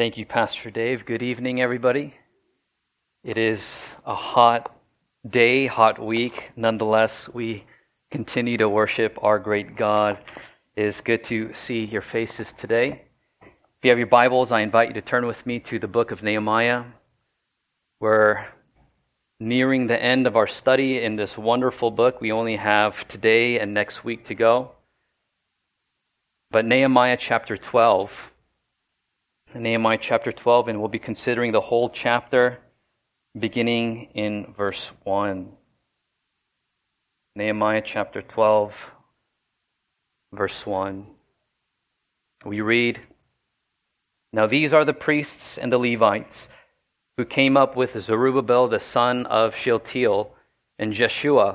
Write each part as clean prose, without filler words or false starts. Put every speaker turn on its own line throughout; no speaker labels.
Thank you, Pastor Dave. Good evening, everybody. It is a hot day, hot week. Nonetheless, we continue to worship our great God. It is good to see your faces today. If you have your Bibles, I invite you to turn with me to the book of Nehemiah. We're nearing the end of our study in this wonderful book. We only have today and next week to go. But Nehemiah chapter 12, and we'll be considering the whole chapter beginning in verse 1. Nehemiah chapter 12, verse 1. We read, "Now these are the priests and the Levites who came up with Zerubbabel the son of Shealtiel and Jeshua,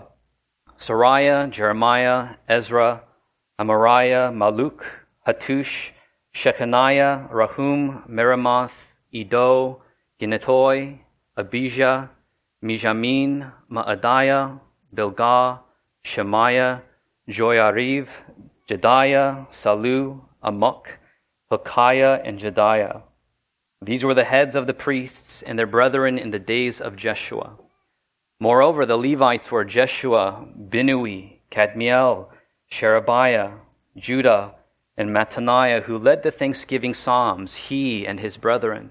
Sariah, Jeremiah, Ezra, Amariah, Maluk, Hattush, Shechaniah, Rahum, Meremoth, Iddo, Ginnetoi, Abijah, Mijamin, Maadiah, Bilgah, Shemaiah, Joyariv, Jediah, Salu, Amok, Hilkiah, and Jediah. These were the heads of the priests and their brethren in the days of Jeshua. Moreover, the Levites were Jeshua, Binnui, Kadmiel, Sherebiah, Judah, and Mattaniah, who led the thanksgiving psalms, he and his brethren.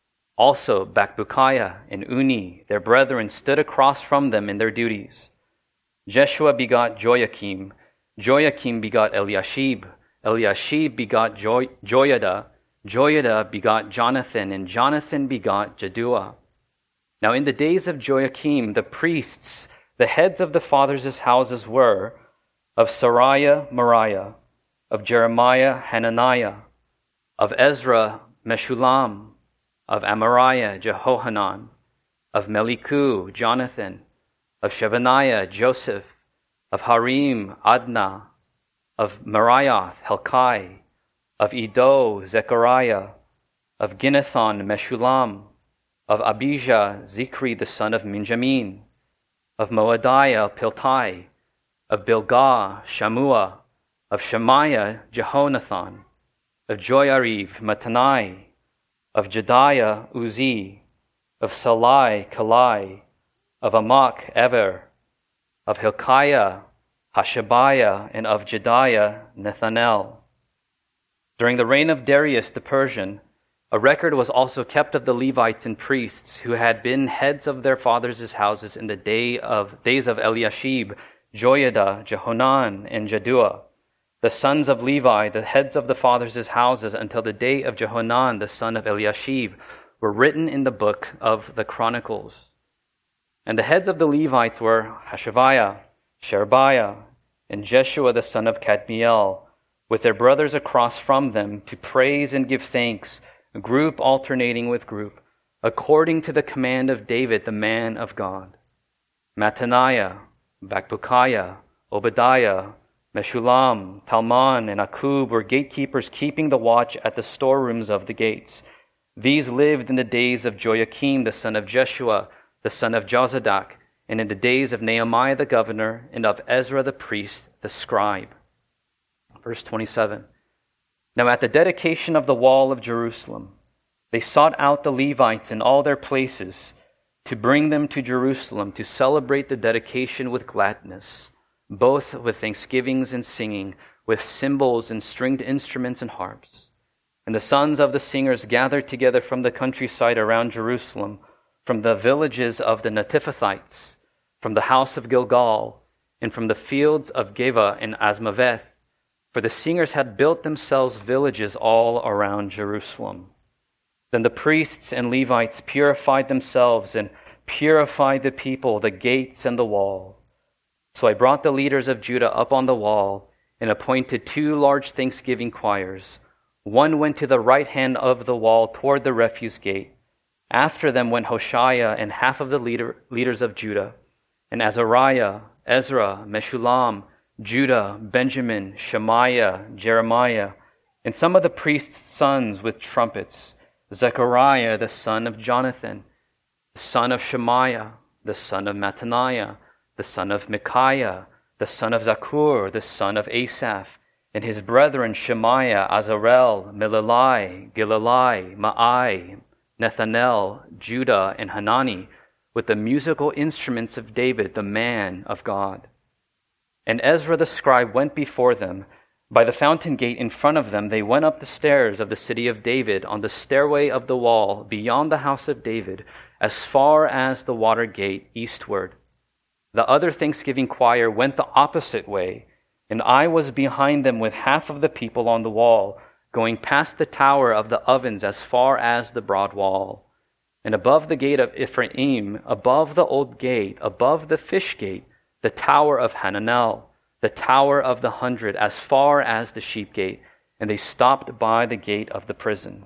Also Bakbukiah and Uni, their brethren, stood across from them in their duties. Jeshua begot Joachim, Joachim begot Eliashib, Eliashib begot Joiada, Joiada begot Jonathan, and Jonathan begot Jaddua. Now in the days of Joachim, the priests, the heads of the fathers' houses were of Sariah, Moriah, of Jeremiah, Hananiah, of Ezra, Meshullam, of Amariah, Jehohanan, of Meliku, Jonathan, of Shebaniah, Joseph, of Harim, Adnah, of Meraioth, Helkai, of Iddo, Zechariah, of Ginnethon, Meshullam, of Abijah, Zikri the son of Minjamin, of Moadiah, Piltai, of Bilgah, Shammua, of Shemaiah, Jehonathan, of Joyariv, Mattanai, of Jediah, Uzi, of Salai, Kalai, of Amok, Ever, of Hilkiah, Hashabiah, and of Jediah, Nethanel. During the reign of Darius the Persian, a record was also kept of the Levites and priests who had been heads of their fathers' houses in the days of Eliashib, Joiada, Jehonan, and Jaddua, the sons of Levi, the heads of the fathers' houses, until the day of Jehonan, the son of Eliashib, were written in the book of the Chronicles. And the heads of the Levites were Hashabiah, Sherebiah, and Jeshua the son of Kadmiel, with their brothers across from them, to praise and give thanks, group alternating with group, according to the command of David, the man of God. Mattaniah, Bakbukiah, Obadiah, Meshullam, Talmon, and Akub were gatekeepers keeping the watch at the storerooms of the gates. These lived in the days of Joachim, the son of Jeshua, the son of Jozadak, and in the days of Nehemiah the governor, and of Ezra the priest, the scribe. Verse 27. Now at the dedication of the wall of Jerusalem, they sought out the Levites in all their places to bring them to Jerusalem to celebrate the dedication with gladness, both with thanksgivings and singing, with cymbals and stringed instruments and harps. And the sons of the singers gathered together from the countryside around Jerusalem, from the villages of the Netiphathites, from the house of Gilgal, and from the fields of Geva and Asmaveth, for the singers had built themselves villages all around Jerusalem. Then the priests and Levites purified themselves and purified the people, the gates and the wall. So I brought the leaders of Judah up on the wall and appointed 2 large thanksgiving choirs. One went to the right hand of the wall toward the refuse gate. After them went Hoshea and half of the leaders of Judah, and Azariah, Ezra, Meshullam, Judah, Benjamin, Shemaiah, Jeremiah, and some of the priests' sons with trumpets, Zechariah the son of Jonathan, the son of Shemaiah, the son of Mattaniah, the son of Micaiah, the son of Zakur, the son of Asaph, and his brethren Shemaiah, Azarel, Milalai, Gilalai, Maai, Nethanel, Judah, and Hanani, with the musical instruments of David, the man of God. And Ezra the scribe went before them. By the fountain gate in front of them, they went up the stairs of the city of David on the stairway of the wall beyond the house of David, as far as the water gate eastward. The other thanksgiving choir went the opposite way, and I was behind them with half of the people on the wall, going past the tower of the ovens as far as the broad wall. And above the gate of Ephraim, above the old gate, above the fish gate, the tower of Hananel, the tower of the 100, as far as the sheep gate, and they stopped by the gate of the prison.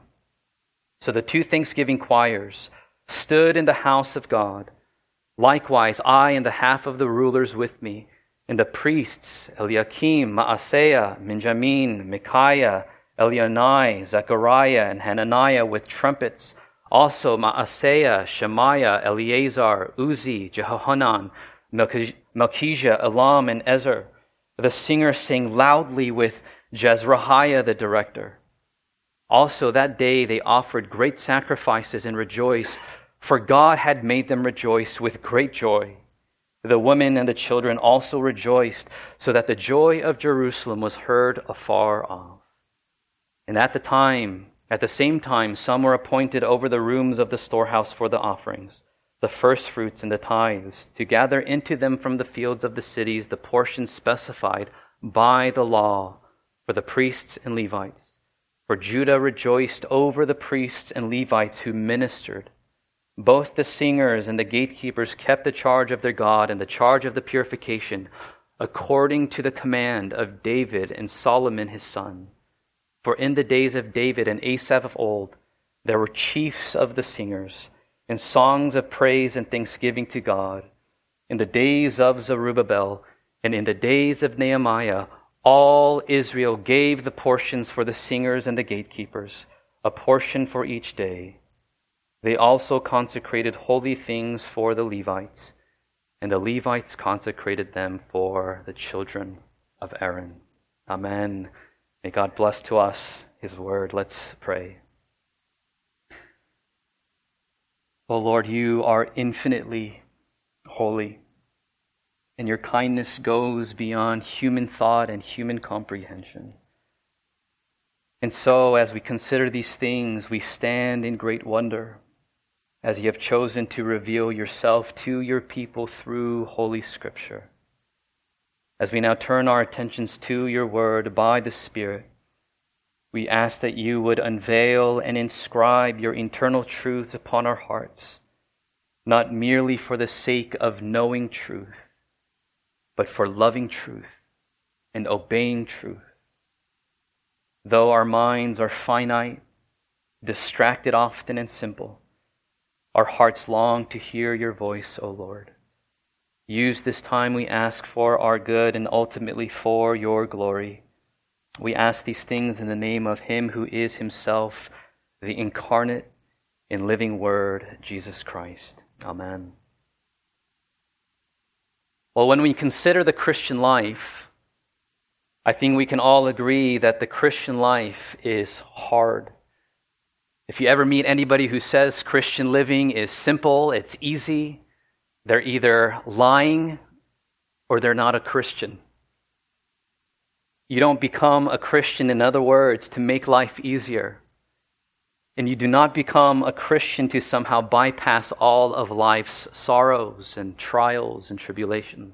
So the two thanksgiving choirs stood in the house of God. Likewise, I and the half of the rulers with me, and the priests, Eliakim, Maaseiah, Benjamin, Micaiah, Elionai, Zechariah, and Hananiah with trumpets, also Maaseiah, Shemaiah, Eleazar, Uzi, Jehohanan, Melchijah, Elam, and Ezer. The singers sang loudly with Jezrahiah the director. Also that day they offered great sacrifices and rejoiced, for God had made them rejoice with great joy. The women and the children also rejoiced, so that the joy of Jerusalem was heard afar off. And at the same time, some were appointed over the rooms of the storehouse for the offerings, the firstfruits and the tithes, to gather into them from the fields of the cities the portions specified by the law for the priests and Levites. For Judah rejoiced over the priests and Levites who ministered. Both the singers and the gatekeepers kept the charge of their God and the charge of the purification, according to the command of David and Solomon his son. For in the days of David and Asaph of old, there were chiefs of the singers, and songs of praise and thanksgiving to God. In the days of Zerubbabel and in the days of Nehemiah, all Israel gave the portions for the singers and the gatekeepers, a portion for each day. They also consecrated holy things for the Levites, and the Levites consecrated them for the children of Aaron. Amen. May God bless to us his word. Let's pray. O Lord, you are infinitely holy, and your kindness goes beyond human thought and human comprehension. And so, as we consider these things, we stand in great wonder, as you have chosen to reveal yourself to your people through Holy Scripture. As we now turn our attentions to your word by the Spirit, we ask that you would unveil and inscribe your eternal truths upon our hearts, not merely for the sake of knowing truth, but for loving truth and obeying truth. Though our minds are finite, distracted often and simple, our hearts long to hear your voice, O Lord. Use this time, we ask, for our good and ultimately for your glory. We ask these things in the name of him who is himself the incarnate and living Word, Jesus Christ. Amen. Well, when we consider the Christian life, I think we can all agree that the Christian life is hard. If you ever meet anybody who says Christian living is simple, it's easy, they're either lying or they're not a Christian. You don't become a Christian, in other words, to make life easier. And you do not become a Christian to somehow bypass all of life's sorrows and trials and tribulations.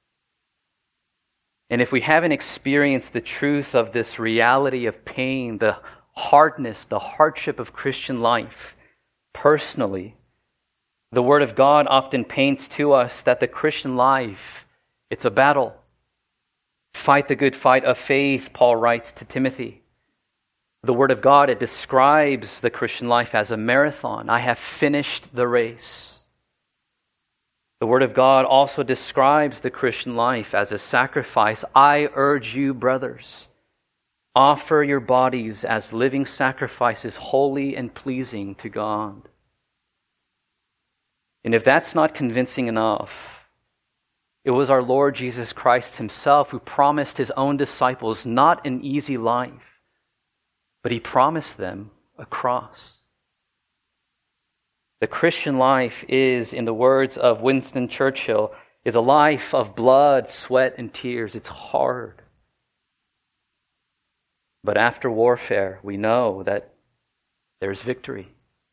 And if we haven't experienced the truth of this reality of pain, the hardness, the hardship of Christian life personally, the Word of God often paints to us that the Christian life, it's a battle. Fight the good fight of faith, Paul writes to Timothy. The Word of God, it describes the Christian life as a marathon. I have finished the race. The Word of God also describes the Christian life as a sacrifice. I urge you, brothers, offer your bodies as living sacrifices, holy and pleasing to God. And if that's not convincing enough, It was our Lord Jesus Christ himself who promised his own disciples not an easy life, but he promised them a cross. The Christian life is, in the words of Winston Churchill, is a life of blood, sweat, and tears. It's hard. But after warfare, we know that there's victory.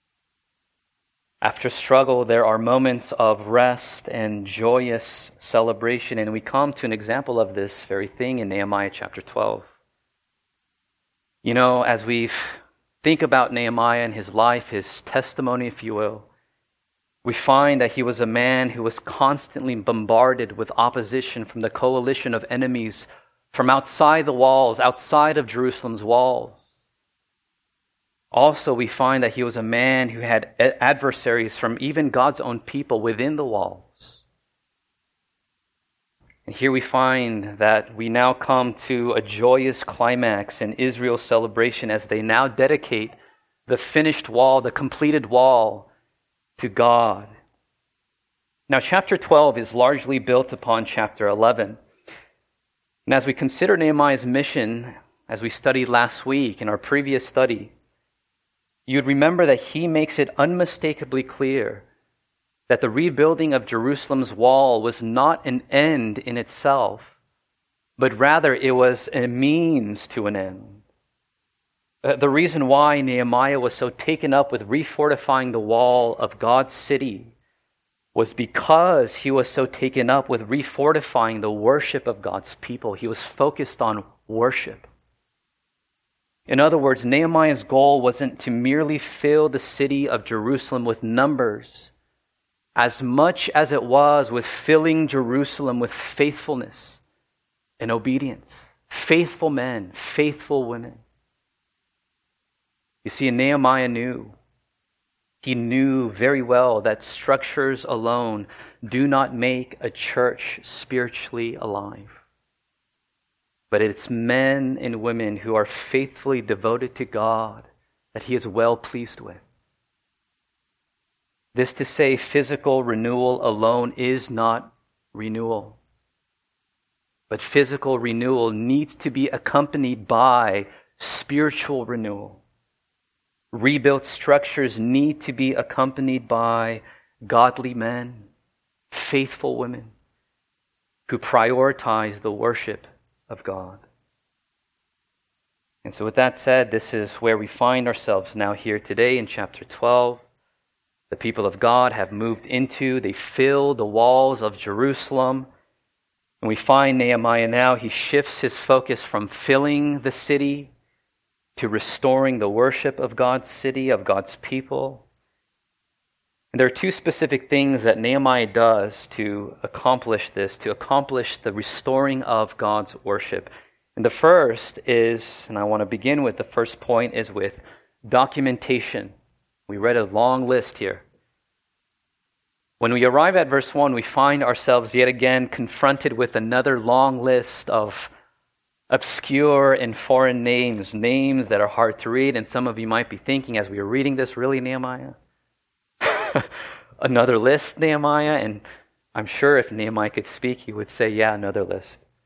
After struggle, there are moments of rest and joyous celebration. And we come to an example of this very thing in Nehemiah chapter 12. You know, as we think about Nehemiah and his life, his testimony, if you will, we find that he was a man who was constantly bombarded with opposition from the coalition of enemies from outside the walls, outside of Jerusalem's walls. Also, we find that he was a man who had adversaries from even God's own people within the walls. And here we find that we now come to a joyous climax in Israel's celebration as they now dedicate the finished wall, the completed wall, to God. Now, chapter 12 is largely built upon chapter 11. And as we consider Nehemiah's mission, as we studied last week in our previous study, you'd remember that he makes it unmistakably clear that the rebuilding of Jerusalem's wall was not an end in itself, but rather it was a means to an end. The reason why Nehemiah was so taken up with refortifying the wall of God's city was because he was so taken up with refortifying the worship of God's people. He was focused on worship. In other words, Nehemiah's goal wasn't to merely fill the city of Jerusalem with numbers, as much as it was with filling Jerusalem with faithfulness and obedience. Faithful men, faithful women. You see, Nehemiah knew. He knew very well that structures alone do not make a church spiritually alive. But it's men and women who are faithfully devoted to God that he is well pleased with. This to say, physical renewal alone is not renewal. But physical renewal needs to be accompanied by spiritual renewal. Rebuilt structures need to be accompanied by godly men, faithful women, who prioritize the worship of God. And so with that said, this is where we find ourselves now here today in chapter 12. The people of God have moved into, they fill the walls of Jerusalem. And we find Nehemiah now, he shifts his focus from filling the city to restoring the worship of God's city, of God's people. And there are two specific things that Nehemiah does to accomplish this, to accomplish the restoring of God's worship. And the first is, and I want to begin with the first point, is with documentation. We read a long list here. When we arrive at verse 1, we find ourselves yet again confronted with another long list of obscure and foreign names, names that are hard to read. And some of you might be thinking as we are reading this, really, Nehemiah? Another list, Nehemiah? And I'm sure if Nehemiah could speak, he would say, yeah, another list.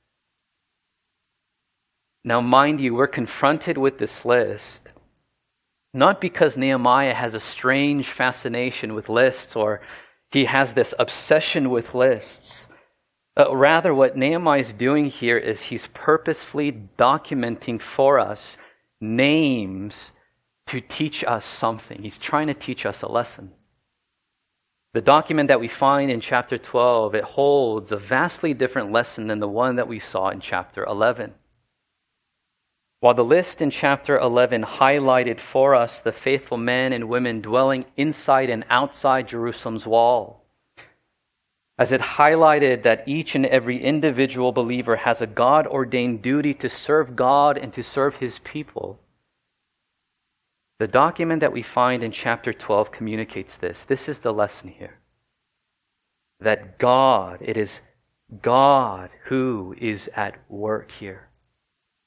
Now, mind you, we're confronted with this list not because Nehemiah has a strange fascination with lists or he has this obsession with lists. Rather, what Nehemiah is doing here is he's purposefully documenting for us names to teach us something. He's trying to teach us a lesson. The document that we find in chapter 12, it holds a vastly different lesson than the one that we saw in chapter 11. While the list in chapter 11 highlighted for us the faithful men and women dwelling inside and outside Jerusalem's wall, as it highlighted that each and every individual believer has a God-ordained duty to serve God and to serve His people, the document that we find in chapter 12 communicates this. This is the lesson here. That God, it is God who is at work here.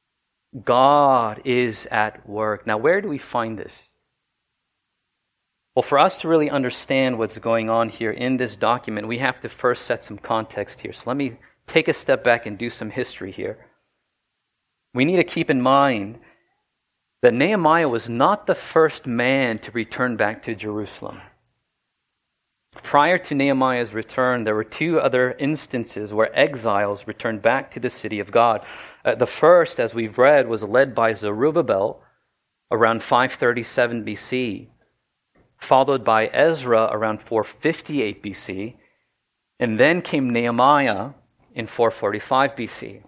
God is at work. Now, where do we find this? Well, for us to really understand what's going on here in this document, we have to first set some context here. So let me take a step back and do some history here. We need to keep in mind that Nehemiah was not the first man to return back to Jerusalem. Prior to Nehemiah's return, there were two other instances where exiles returned back to the city of God. The first, as we've read, was led by Zerubbabel around 537 BC, followed by Ezra around 458 BC, and then came Nehemiah in 445 BC.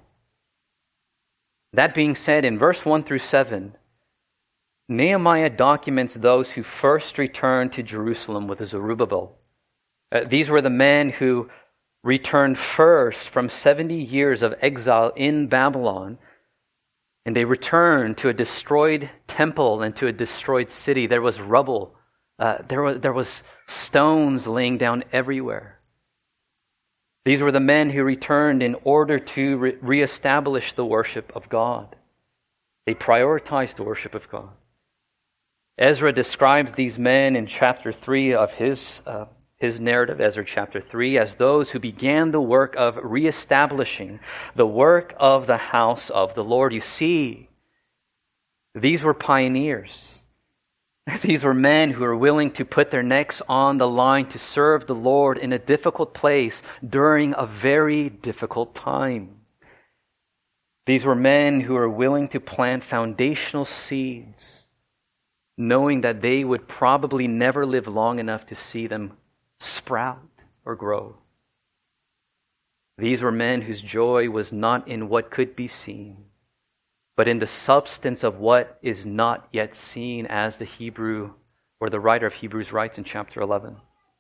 That being said, in verse 1 through 7, Nehemiah documents those who first returned to Jerusalem with Zerubbabel. These were the men who returned first from 70 years of exile in Babylon, and they returned to a destroyed temple and to a destroyed city. There was rubble. There was stones laying down everywhere. These were the men who returned in order to reestablish the worship of God. They prioritized the worship of God. Ezra describes these men in chapter 3 of his narrative, Ezra chapter 3, as those who began the work of reestablishing the work of the house of the Lord. You see, these were pioneers. These were men who were willing to put their necks on the line to serve the Lord in a difficult place during a very difficult time. These were men who were willing to plant foundational seeds, knowing that they would probably never live long enough to see them sprout or grow. These were men whose joy was not in what could be seen, but in the substance of what is not yet seen, as the Hebrew or the writer of Hebrews writes in chapter 11.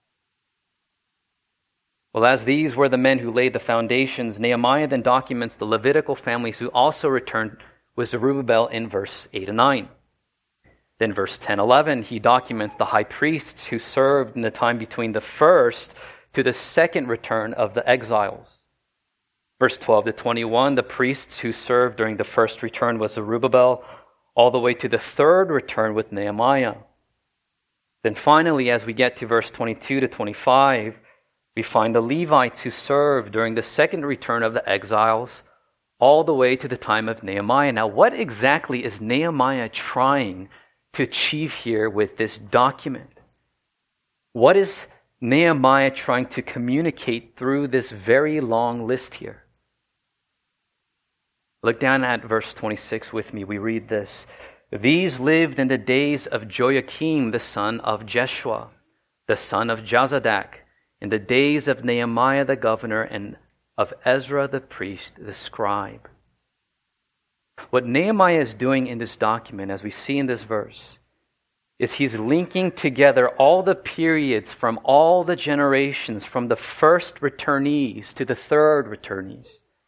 Well, as these were the men who laid the foundations, Nehemiah then documents the Levitical families who also returned with Zerubbabel in verse 8 and 9. Then verse 10-11, he documents the high priests who served in the time between the first to the second return of the exiles. Verse 12-21, the priests who served during the first return with Zerubbabel, all the way to the third return with Nehemiah. Then finally, as we get to verse 22-25, we find the Levites who served during the second return of the exiles, all the way to the time of Nehemiah. Now, what exactly is Nehemiah trying to achieve here with this document? What is Nehemiah trying to communicate through this very long list here? Look down at verse 26 with me. We read this. These lived in the days of Joachim, the son of Jeshua, the son of Jozadak, in the days of Nehemiah the governor, and of Ezra the priest, the scribe. What Nehemiah is doing in this document, as we see in this verse, is he's linking together all the periods from all the generations, from the first returnees to the third returnees.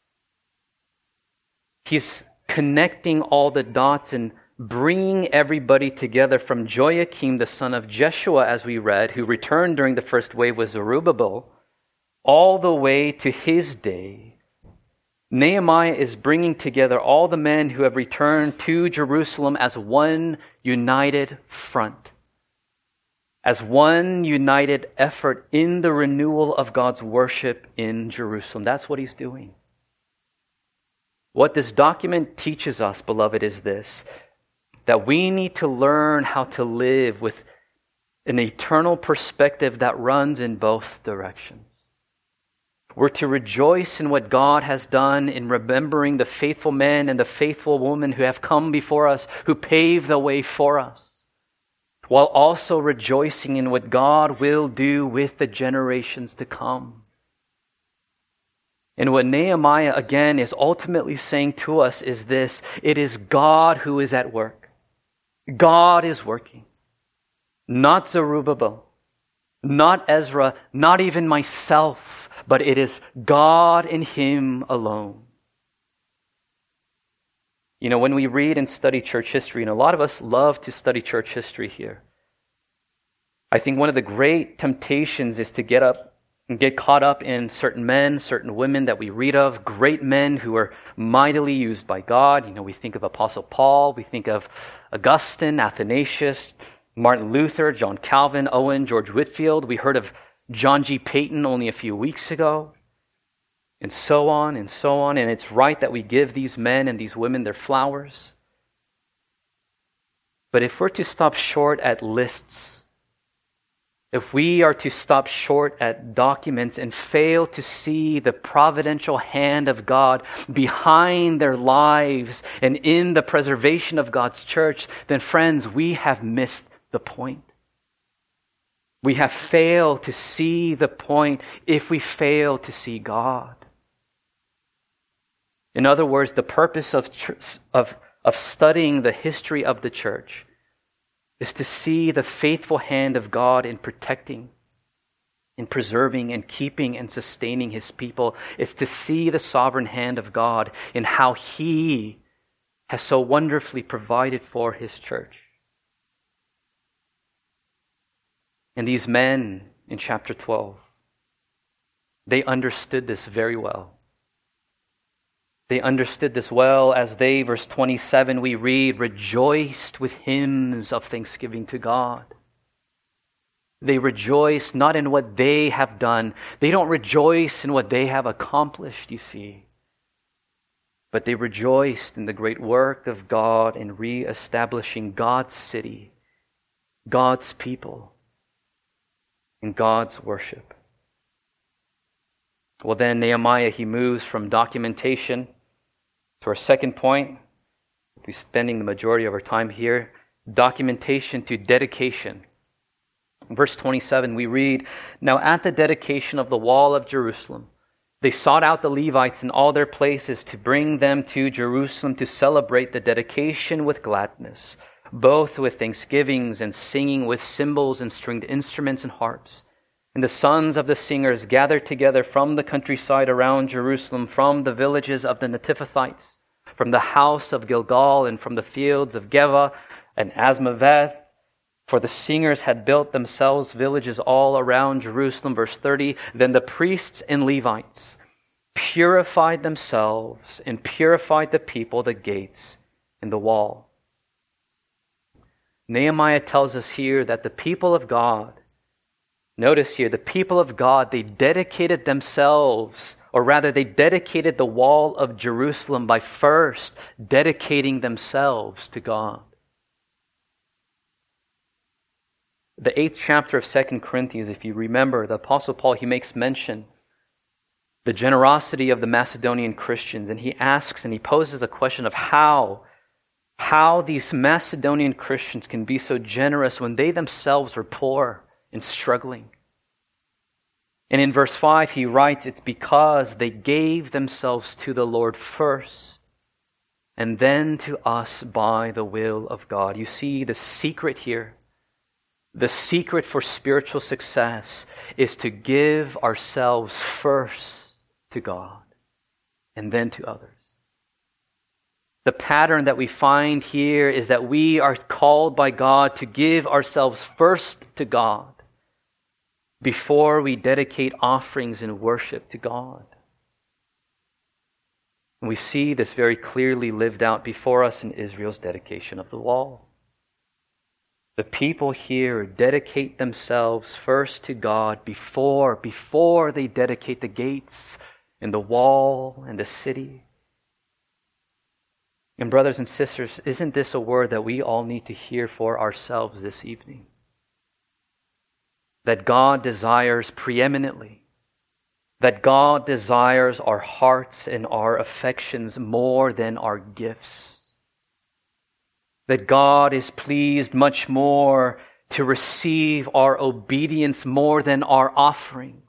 He's connecting all the dots and bringing everybody together from Joachim, the son of Jeshua, as we read, who returned during the first wave with Zerubbabel, all the way to his day. Nehemiah is bringing together all the men who have returned to Jerusalem as one united front, as one united effort in the renewal of God's worship in Jerusalem. That's what he's doing. What this document teaches us, beloved, is this: that we need to learn how to live with an eternal perspective that runs in both directions. We're to rejoice in what God has done in remembering the faithful men and the faithful women who have come before us, who paved the way for us, while also rejoicing in what God will do with the generations to come. And what Nehemiah, again, is ultimately saying to us is this: it is God who is at work. God is working. Not Zerubbabel, not Ezra, not even myself, but it is God in Him alone. You know, when we read and study church history, and a lot of us love to study church history here, I think one of the great temptations is to get caught up in certain men, certain women that we read of, great men who are mightily used by God. You know, we think of Apostle Paul, we think of Augustine, Athanasius, Martin Luther, John Calvin, Owen, George Whitefield. We heard of John G. Paton only a few weeks ago. And so on and so on. And it's right that we give these men and these women their flowers. But if we're to stop short at lists, if we are to stop short at documents and fail to see the providential hand of God behind their lives and in the preservation of God's church, then friends, we have missed the point. We have failed to see the point if we fail to see God. In other words, the purpose of studying the history of the church is to see the faithful hand of God in protecting, in preserving and keeping and sustaining His people. It's to see the sovereign hand of God in how He has so wonderfully provided for His church. And these men in chapter 12, they understood this very well. They understood this well as they, verse 27, we read, rejoiced with hymns of thanksgiving to God. They rejoice not in what they have done. They don't rejoice in what they have accomplished, you see. But they rejoiced in the great work of God in reestablishing God's city, God's people, and God's worship. Well, then Nehemiah, he moves from documentation to our second point. We'll be spending the majority of our time here. Documentation to dedication. In verse 27, we read, "Now at the dedication of the wall of Jerusalem, they sought out the Levites in all their places to bring them to Jerusalem to celebrate the dedication with gladness, both with thanksgivings and singing with cymbals and stringed instruments and harps. And the sons of the singers gathered together from the countryside around Jerusalem, from the villages of the Netophathites, from the house of Gilgal, and from the fields of Geva and Asmaveth. For the singers had built themselves villages all around Jerusalem." Verse 30, "Then the priests and Levites purified themselves and purified the people, the gates, and the wall." Nehemiah tells us here that the people of God, notice here, the people of God, they dedicated themselves, or rather they dedicated the wall of Jerusalem by first dedicating themselves to God. The 8th chapter of 2 Corinthians, if you remember, the Apostle Paul, he makes mention the generosity of the Macedonian Christians, and he asks and he poses a question of how these Macedonian Christians can be so generous when they themselves are poor and struggling. And in verse 5, he writes, it's because they gave themselves to the Lord first, and then to us by the will of God. You see, the secret here, the secret for spiritual success is to give ourselves first to God and then to others. The pattern that we find here is that we are called by God to give ourselves first to God before we dedicate offerings and worship to God. And we see this very clearly lived out before us in Israel's dedication of the wall. The people here dedicate themselves first to God before they dedicate the gates and the wall and the city. And brothers and sisters, isn't this a word that we all need to hear for ourselves this evening? That God desires preeminently, that God desires our hearts and our affections more than our gifts. That God is pleased much more to receive our obedience more than our offerings.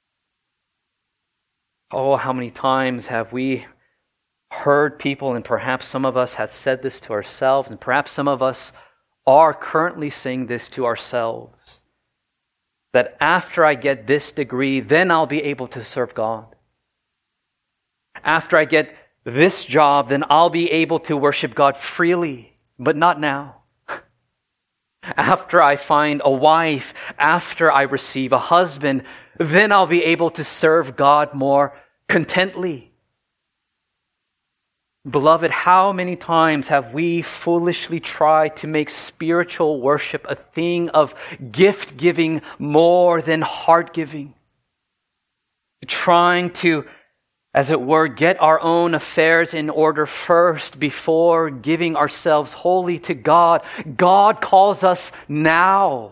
Oh, how many times have we heard people, and perhaps some of us have said this to ourselves, and perhaps some of us are currently saying this to ourselves, that after I get this degree, then I'll be able to serve God. After I get this job, then I'll be able to worship God freely, but not now. After I find a wife, after I receive a husband, then I'll be able to serve God more contently. Beloved, how many times have we foolishly tried to make spiritual worship a thing of gift giving more than heart giving? Trying to, as it were, get our own affairs in order first before giving ourselves wholly to God. God calls us now.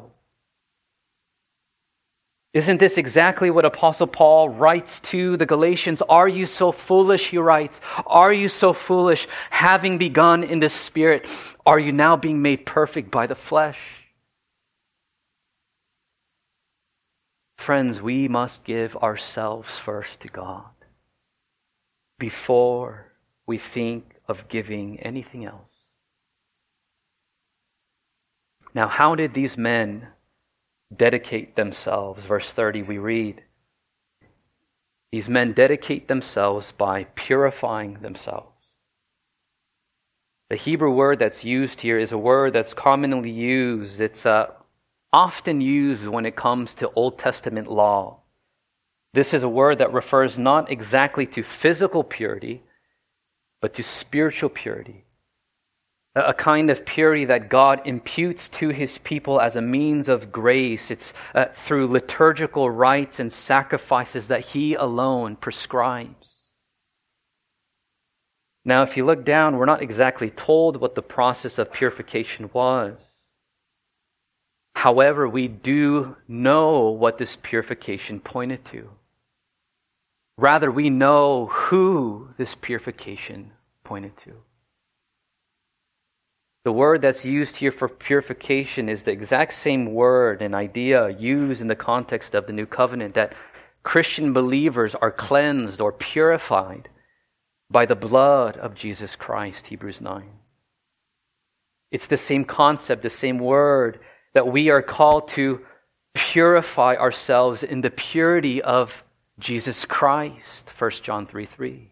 Isn't this exactly what Apostle Paul writes to the Galatians? Are you so foolish, he writes. Are you so foolish, having begun in the Spirit? Are you now being made perfect by the flesh? Friends, we must give ourselves first to God before we think of giving anything else. Now, how did these men dedicate themselves? Verse 30, we read, these men dedicate themselves by purifying themselves. The Hebrew word that's used here is a word that's commonly used. It's often used when it comes to Old Testament law. This is a word that refers not exactly to physical purity, but to spiritual purity. A kind of purity that God imputes to His people as a means of grace. It's through liturgical rites and sacrifices that He alone prescribes. Now, if you look down, we're not exactly told what the process of purification was. However, we do know what this purification pointed to. Rather, we know who this purification pointed to. The word that's used here for purification is the exact same word and idea used in the context of the New Covenant, that Christian believers are cleansed or purified by the blood of Jesus Christ, Hebrews 9. It's the same concept, the same word, that we are called to purify ourselves in the purity of Jesus Christ, 1 John 3:3.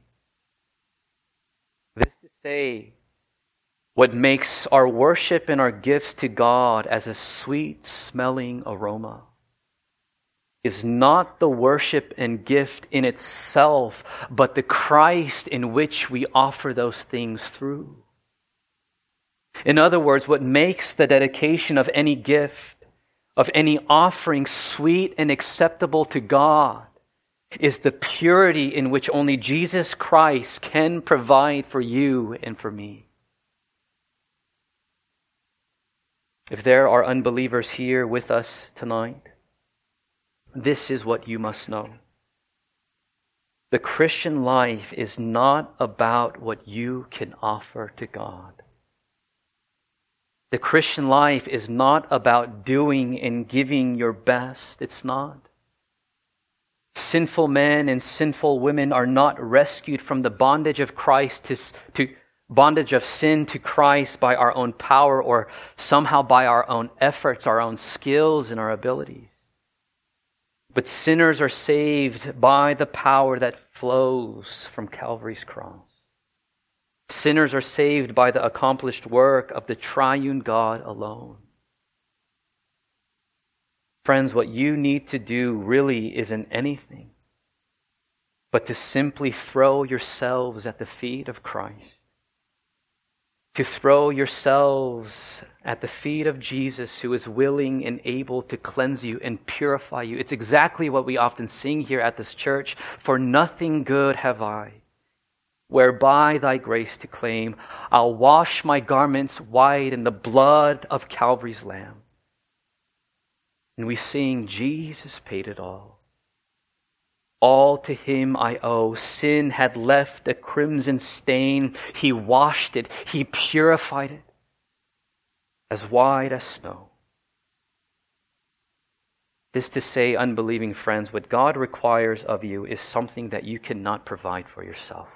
This to say, what makes our worship and our gifts to God as a sweet-smelling aroma is not the worship and gift in itself, but the Christ in which we offer those things through. In other words, what makes the dedication of any gift, of any offering sweet and acceptable to God, is the purity in which only Jesus Christ can provide for you and for me. If there are unbelievers here with us tonight, this is what you must know. The Christian life is not about what you can offer to God. The Christian life is not about doing and giving your best. It's not. Sinful men and sinful women are not rescued from the bondage of Christ to bondage of sin to Christ by our own power or somehow by our own efforts, our own skills and our abilities. But sinners are saved by the power that flows from Calvary's cross. Sinners are saved by the accomplished work of the triune God alone. Friends, what you need to do really isn't anything but to simply throw yourselves at the feet of Christ. To throw yourselves at the feet of Jesus, who is willing and able to cleanse you and purify you. It's exactly what we often sing here at this church. For nothing good have I, whereby thy grace to claim. I'll wash my garments white in the blood of Calvary's Lamb. And we sing, Jesus paid it all. All to Him I owe. Sin had left a crimson stain. He washed it. He purified it as white as snow. This to say, unbelieving friends, what God requires of you is something that you cannot provide for yourself.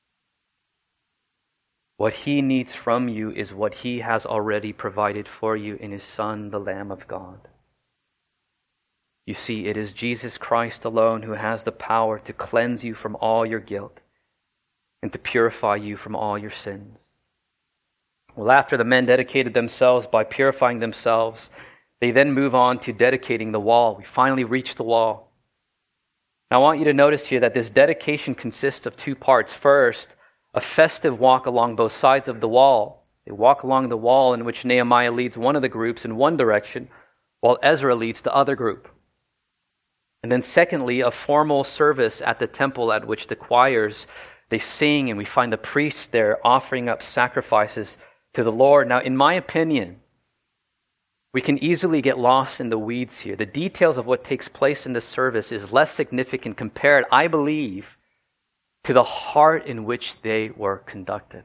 What He needs from you is what He has already provided for you in His Son, the Lamb of God. You see, it is Jesus Christ alone who has the power to cleanse you from all your guilt and to purify you from all your sins. Well, after the men dedicated themselves by purifying themselves, they then move on to dedicating the wall. We finally reach the wall. Now, I want you to notice here that this dedication consists of two parts. First, a festive walk along both sides of the wall. They walk along the wall in which Nehemiah leads one of the groups in one direction, while Ezra leads the other group. And then secondly, a formal service at the temple at which the choirs, they sing, and we find the priests there offering up sacrifices to the Lord. Now, in my opinion, we can easily get lost in the weeds here. The details of what takes place in the service is less significant compared, I believe, to the heart in which they were conducted.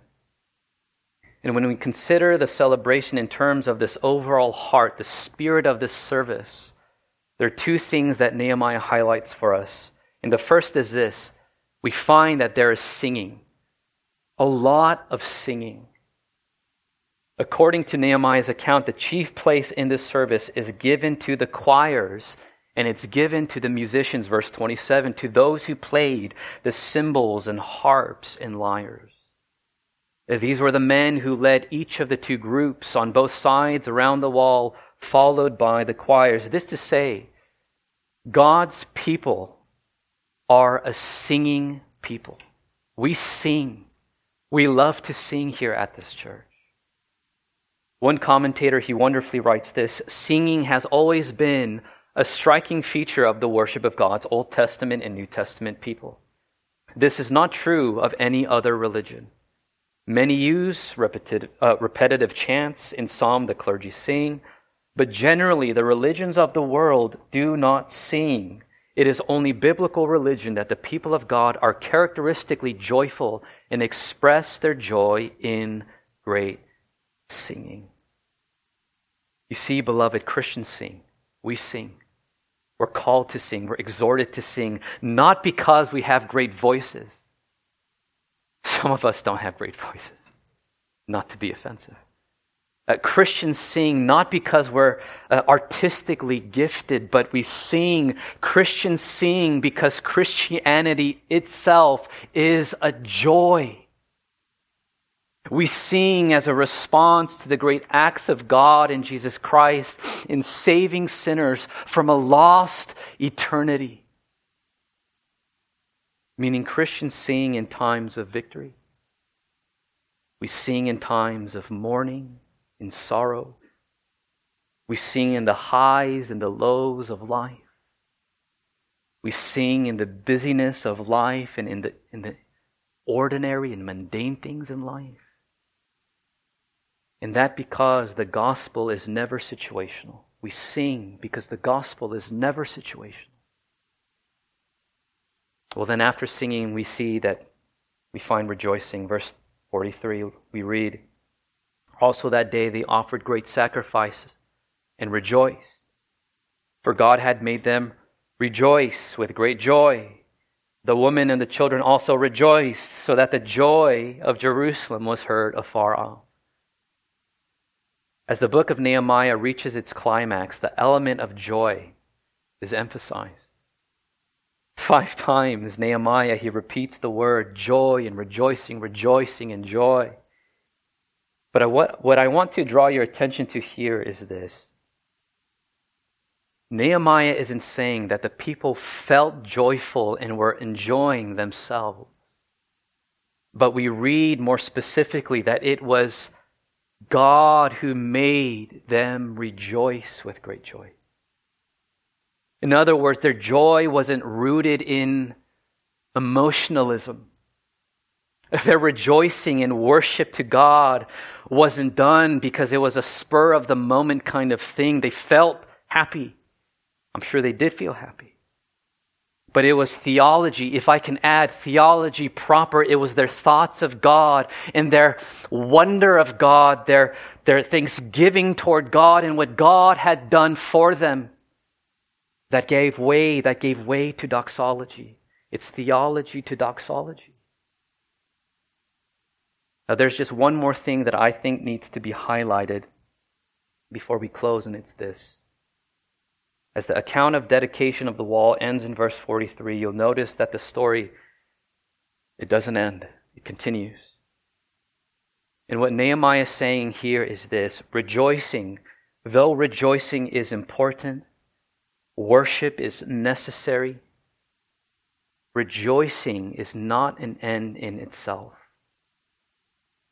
And when we consider the celebration in terms of this overall heart, the spirit of this service, there are two things that Nehemiah highlights for us. And the first is this: we find that there is singing, a lot of singing. According to Nehemiah's account, the chief place in this service is given to the choirs, and it's given to the musicians, verse 27, to those who played the cymbals and harps and lyres. These were the men who led each of the two groups on both sides around the wall, followed by the choirs. This to say, God's people are a singing people. We sing. We love to sing here at this church. One commentator, he wonderfully writes this: singing has always been a striking feature of the worship of God's Old Testament and New Testament people. This is not true of any other religion. Many use repetitive chants. In psalm, the clergy sing. But generally, the religions of the world do not sing. It is only biblical religion that the people of God are characteristically joyful and express their joy in great singing. You see, beloved, Christians sing. We sing. We're called to sing. We're exhorted to sing, not because we have great voices. Some of us don't have great voices, not to be offensive. Christians sing not because we're artistically gifted, but we sing. Christians sing because Christianity itself is a joy. We sing as a response to the great acts of God in Jesus Christ in saving sinners from a lost eternity. Meaning Christians sing in times of victory. We sing in times of mourning, in sorrow. We sing in the highs and the lows of life. We sing in the busyness of life and in the ordinary and mundane things in life. And that because the gospel is never situational. We sing because the gospel is never situational. Well, then after singing, we see that we find rejoicing. Verse 43, we read, "Also that day they offered great sacrifices and rejoiced, for God had made them rejoice with great joy. The women and the children also rejoiced, so that the joy of Jerusalem was heard afar off." As the book of Nehemiah reaches its climax, the element of joy is emphasized. 5 times, Nehemiah, he repeats the word joy and rejoicing, rejoicing and joy. But what I want to draw your attention to here is this. Nehemiah isn't saying that the people felt joyful and were enjoying themselves. But we read more specifically that it was God who made them rejoice with great joy. In other words, their joy wasn't rooted in emotionalism. Their rejoicing in worship to God wasn't done because it was a spur of the moment kind of thing. They felt happy. I'm sure they did feel happy. But it was theology, if I can add theology proper. It was their thoughts of God and their wonder of God, their thanksgiving toward God and what God had done for them that gave way to doxology. It's theology to doxology. Now there's just one more thing that I think needs to be highlighted before we close, and it's this. As the account of dedication of the wall ends in verse 43, you'll notice that the story, it doesn't end. It continues. And what Nehemiah is saying here is this: rejoicing, though rejoicing is important, worship is necessary, rejoicing is not an end in itself.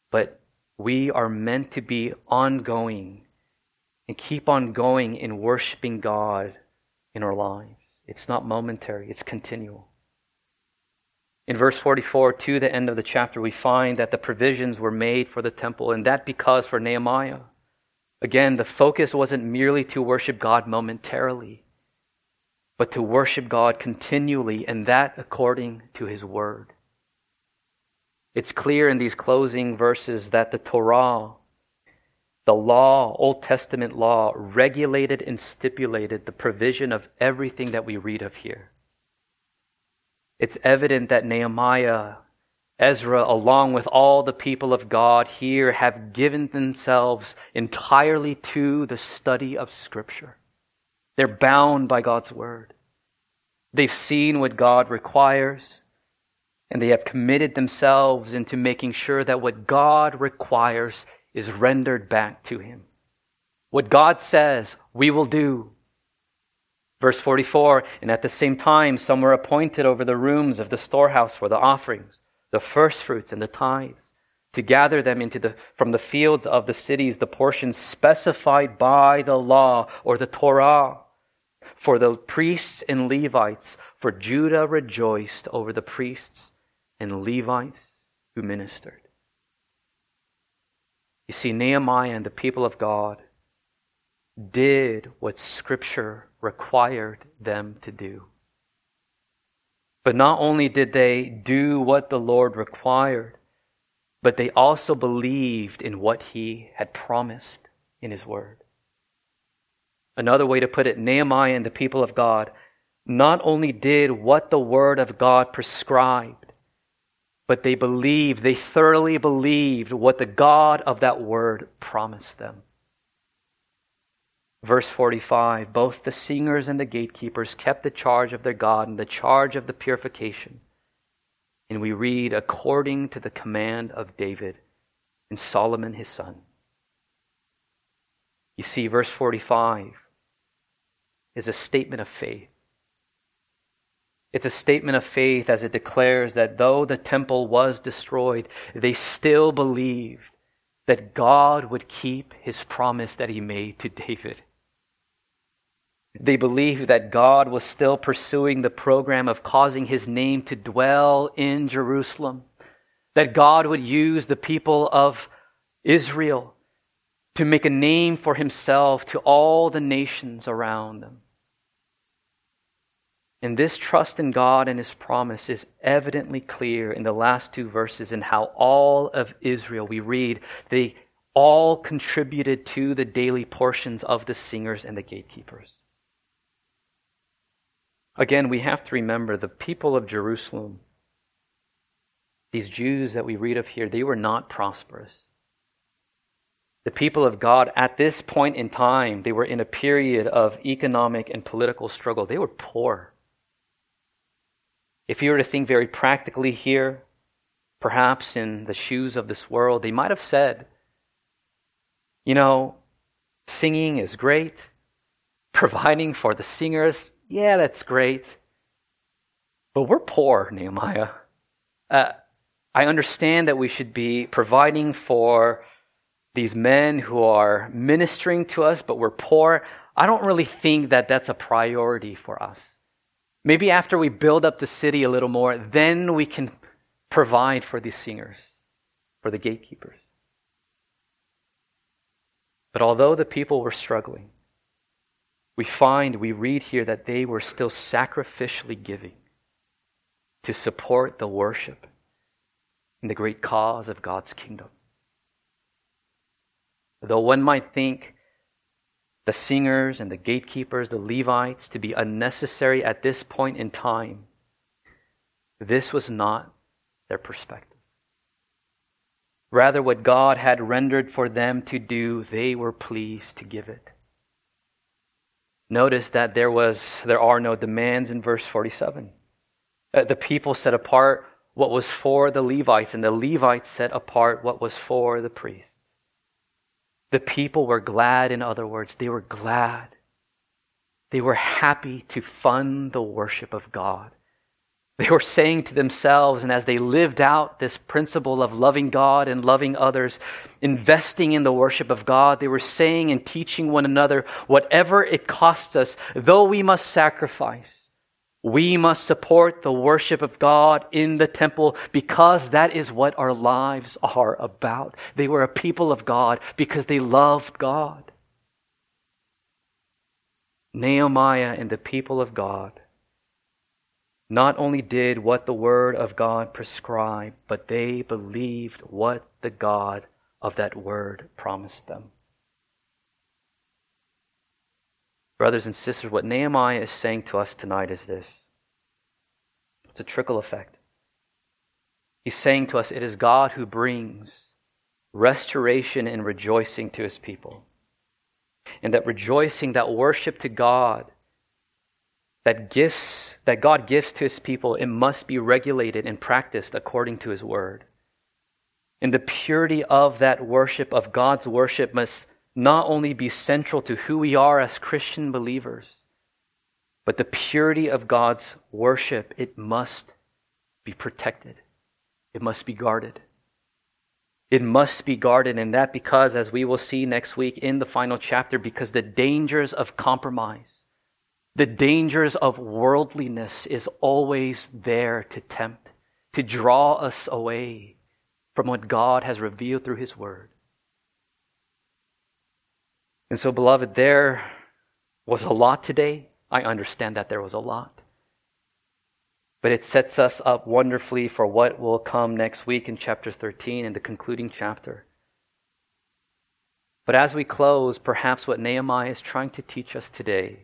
but we are meant to be ongoing and keep on going in worshiping God in our lives. It's not momentary, it's continual. In verse 44, to the end of the chapter, we find that the provisions were made for the temple, and that because for Nehemiah, again, the focus wasn't merely to worship God momentarily, but to worship God continually, and that according to His Word. It's clear in these closing verses that the Torah, the law, Old Testament law, regulated and stipulated the provision of everything that we read of here. It's evident that Nehemiah, Ezra, along with all the people of God here, have given themselves entirely to the study of Scripture. They're bound by God's Word. They've seen what God requires, and they have committed themselves into making sure that what God requires is rendered back to Him. What God says, we will do. Verse 44, and at the same time some were appointed over the rooms of the storehouse for the offerings, the firstfruits and the tithes, to gather them from the fields of the cities, the portions specified by the law or the Torah, for the priests and Levites, for Judah rejoiced over the priests and Levites who ministered. You see, Nehemiah and the people of God did what Scripture required them to do. But not only did they do what the Lord required, but they also believed in what He had promised in His Word. Another way to put it, Nehemiah and the people of God not only did what the Word of God prescribed, but they thoroughly believed what the God of that Word promised them. Verse 45, both the singers and the gatekeepers kept the charge of their God and the charge of the purification. And we read, according to the command of David and Solomon his son. You see, verse 45 is a statement of faith. It's a statement of faith as it declares that though the temple was destroyed, they still believed that God would keep His promise that He made to David. They believed that God was still pursuing the program of causing His name to dwell in Jerusalem, that God would use the people of Israel to make a name for Himself to all the nations around them. And this trust in God and His promise is evidently clear in the last two verses, in how all of Israel, we read, they all contributed to the daily portions of the singers and the gatekeepers. Again, we have to remember the people of Jerusalem, these Jews that we read of here, they were not prosperous. The people of God at this point in time, they were in a period of economic and political struggle. They were poor. If you were to think very practically here, perhaps in the shoes of this world, they might have said, singing is great. Providing for the singers, yeah, that's great. But we're poor, Nehemiah. I understand that we should be providing for these men who are ministering to us, but we're poor. I don't really think that that's a priority for us. Maybe after we build up the city a little more, then we can provide for these singers, for the gatekeepers. But although the people were struggling, we read here that they were still sacrificially giving to support the worship in the great cause of God's kingdom. Though one might think the singers and the gatekeepers, the Levites, to be unnecessary at this point in time, this was not their perspective. Rather, what God had rendered for them to do, they were pleased to give it. Notice that there are no demands in verse 47. The people set apart what was for the Levites, and the Levites set apart what was for the priests. The people were glad, in other words, they were glad. They were happy to fund the worship of God They were saying to themselves, and as they lived out this principle of loving God and loving others, investing in the worship of God, they were saying and teaching one another, whatever it costs us, though we must sacrifice, we must support the worship of God in the temple because that is what our lives are about. They were a people of God because they loved God. Nehemiah and the people of God not only did what the Word of God prescribed, but they believed what the God of that Word promised them. Brothers and sisters, what Nehemiah is saying to us tonight is this. It's a trickle effect. He's saying to us, it is God who brings restoration and rejoicing to His people. And that rejoicing, that worship to God, that God gives to His people, it must be regulated and practiced according to His Word. And the purity of that worship, of God's worship, must not only be central to who we are as Christian believers, but the purity of God's worship, it must be protected. It must be guarded. It must be guarded, and that because, as we will see next week in the final chapter, because the dangers of compromise, the dangers of worldliness is always there to tempt, to draw us away from what God has revealed through His Word. And so, beloved, there was a lot today. I understand that there was a lot. But it sets us up wonderfully for what will come next week in chapter 13 and the concluding chapter. But as we close, perhaps what Nehemiah is trying to teach us today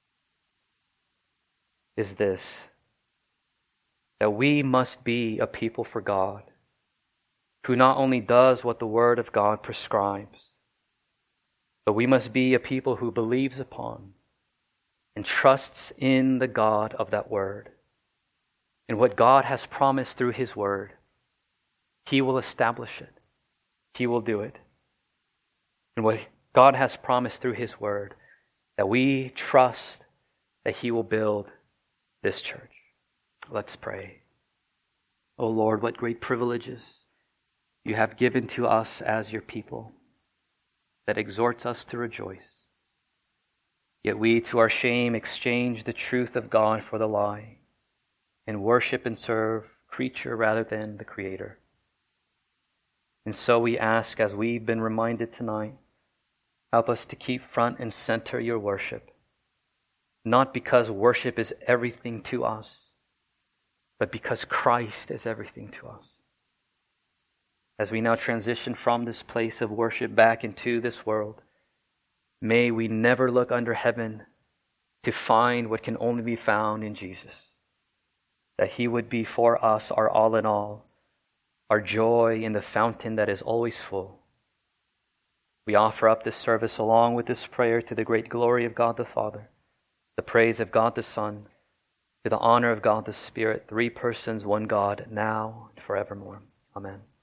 is this, that we must be a people for God who not only does what the Word of God prescribes, but we must be a people who believes upon and trusts in the God of that Word. And what God has promised through His Word, He will establish it. He will do it. And what God has promised through His Word, that we trust that He will build this church. Let's pray. Oh Lord, what great privileges You have given to us as Your people that exhorts us to rejoice. Yet we, to our shame, exchange the truth of God for the lie and worship and serve creature rather than the Creator. And so we ask, as we've been reminded tonight, help us to keep front and center Your worship, not because worship is everything to us, but because Christ is everything to us. As we now transition from this place of worship back into this world, may we never look under heaven to find what can only be found in Jesus. That He would be for us our all in all, our joy in the fountain that is always full. We offer up this service along with this prayer to the great glory of God the Father, the praise of God the Son, to the honor of God the Spirit, three persons, one God, now and forevermore. Amen.